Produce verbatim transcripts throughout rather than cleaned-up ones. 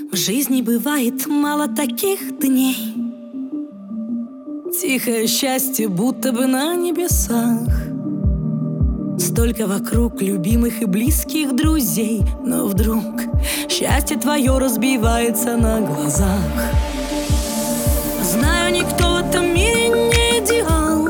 В жизни бывает мало таких дней. Тихое счастье, будто бы на небесах. Столько вокруг любимых и близких друзей, но вдруг счастье твое разбивается на глазах. Знаю, никто в этом мире не идеал.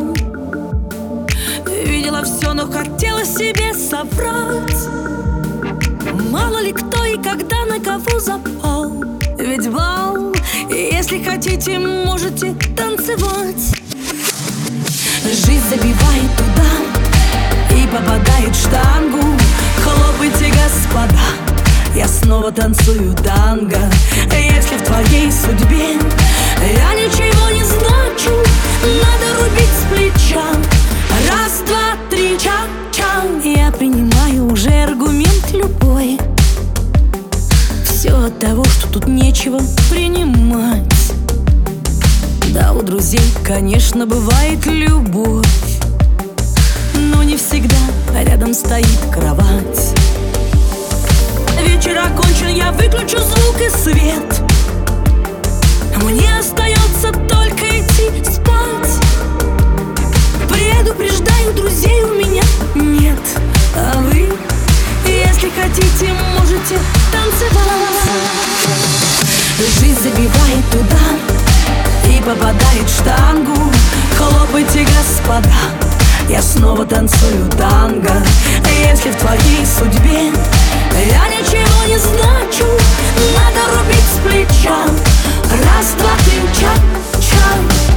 Видела все, но хотела себе соврать. Мало ли кто и когда на кого запал. Ведь бал, если хотите, можете танцевать. Жизнь забивает туда и попадает в штангу. Хлопайте, господа, я снова танцую танго. Если в твоей судьбе я ничего не значу, надо рубить с плеча. Раз, два, три, ча-ча. Я принимаю уже аргумент любой. Все от того, что тут нечего принимать. Да, у друзей, конечно, бывает любовь, но не всегда рядом стоит кровать. Вечер окончен, я выключу звук и свет. Мне остается только идти спать. Предупреждаю, друзей у меня нет. А вы, если хотите, можете танцевать. Жизнь забивает туда и попадает в штангу. Хлопайте, господа, я снова танцую танго. Если в твоей судьбе я ничего не значу, надо рубить с плеча. Раз, два, три, ча-ча.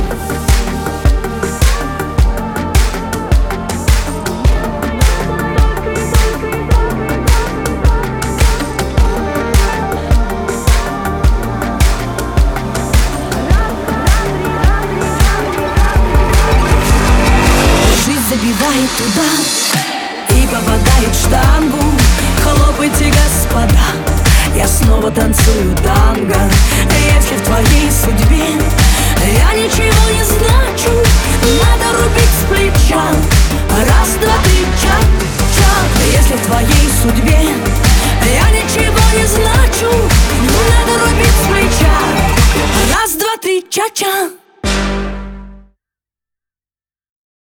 Забивает туда и попадает в штангу. Хлопайте, господа, я снова танцую танго.